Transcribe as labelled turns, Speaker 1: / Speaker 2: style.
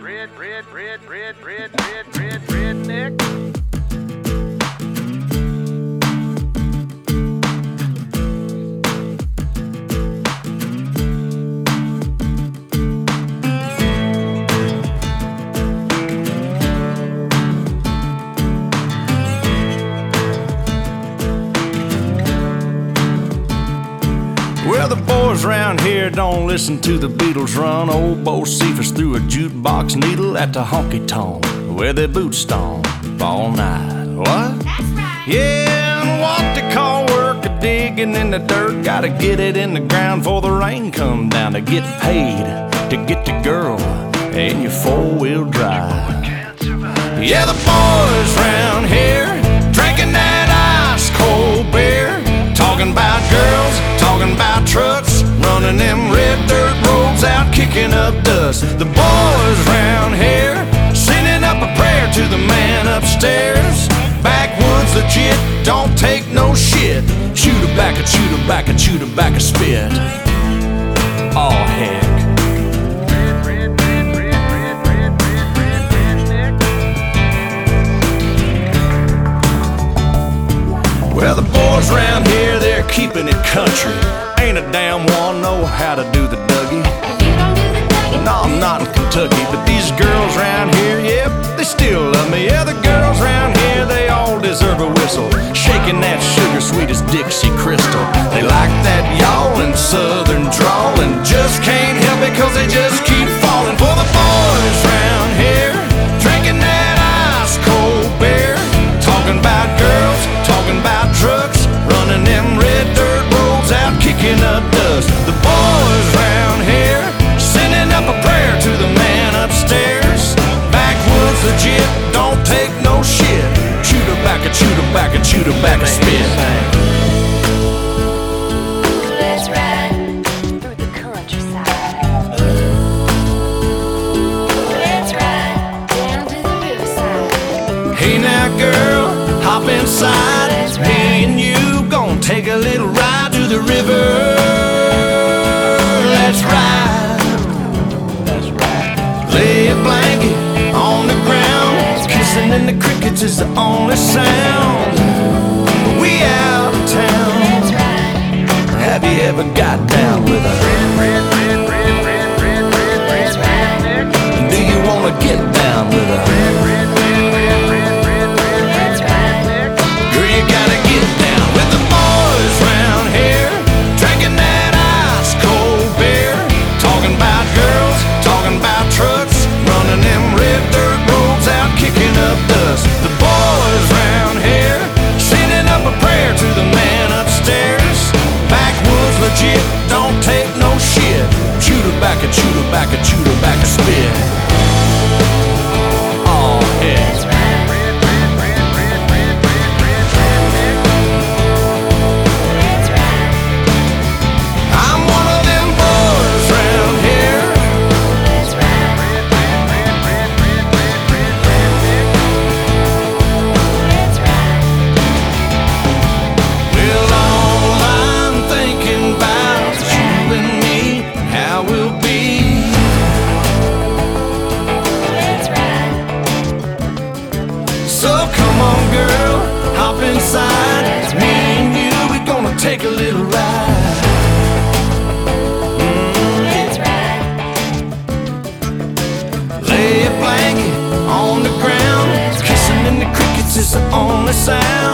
Speaker 1: redneck.
Speaker 2: Well, the boys round here don't listen to the Beatles run. Old Bo Cephas threw a jukebox needle at the honky-tonk where their boots stomp all night. What?
Speaker 3: That's right.
Speaker 2: Yeah, and what they call work a digging in the dirt. Gotta get it in the ground before the rain come down to get paid to get the girl in your four-wheel drive. Yeah, the boys round here drinking that ice-cold beer, talking about girls, talking about trucks, running them red dirt roads out, kicking up dust. The boys round here sending up a prayer to the man upstairs. Backwoods legit, don't take no shit. Chew tobacco, chew tobacco, chew tobacco, spit. Oh heck. Well, the boys round here, they're keeping it country. Ain't a damn one know how to do the Dougie.
Speaker 3: You don't do the Dougie?
Speaker 2: No, I'm not in Kentucky, but these girls round here, yep, they still love me. Yeah, the girls round here, they all deserve a whistle, shaking that sugar sweet as Dixie Crystal. They like that yawling southern drawl and just can't help it 'cause they just keep falling for the boys round here, drinking that ice cold beer, talking about girls, talking about trucks, running them red dirt roads out, kicking up dust. The boys round here sending up a prayer to the man upstairs. Backwoods legit, don't take no shit. Chew tobacco, chew tobacco, chew tobacco, spit.
Speaker 3: Let's ride through the countryside. Let's ride down to the riverside.
Speaker 2: Hey now girl, hop inside. Me and you gon' take a little ride to the river. Let's ride. That's right. Lay a blanket on the ground. Kissing in the crickets is the only sound. We out of town.
Speaker 3: Let's ride.
Speaker 2: Have you ever got down with a
Speaker 3: Let's ride.
Speaker 2: Do you wanna get down with a
Speaker 3: Let's ride.
Speaker 2: Girl, you gotta get down with the boys round here, drinking that ice cold beer, talking about girls, talking about trucks, running them red dirt roads out, kicking up dust. The boys round here sending up a prayer to the man upstairs. Backwoods legit, don't take no shit. Chew tobacco, chew tobacco, chew tobacco, spit. Oh heck.
Speaker 3: Let's ride. Let's ride.
Speaker 2: I'm one of them boys round here.
Speaker 3: Let's ride. Let's ride.
Speaker 2: Well, all I'm thinking about is you and me, and how we'll be.
Speaker 3: Let's ride.
Speaker 2: So come on, girl, hop inside. Me and you, we're gonna take a little ride.
Speaker 3: Let's ride.
Speaker 2: Lay a blanket on the ground. Kissing in the crickets is the only sound.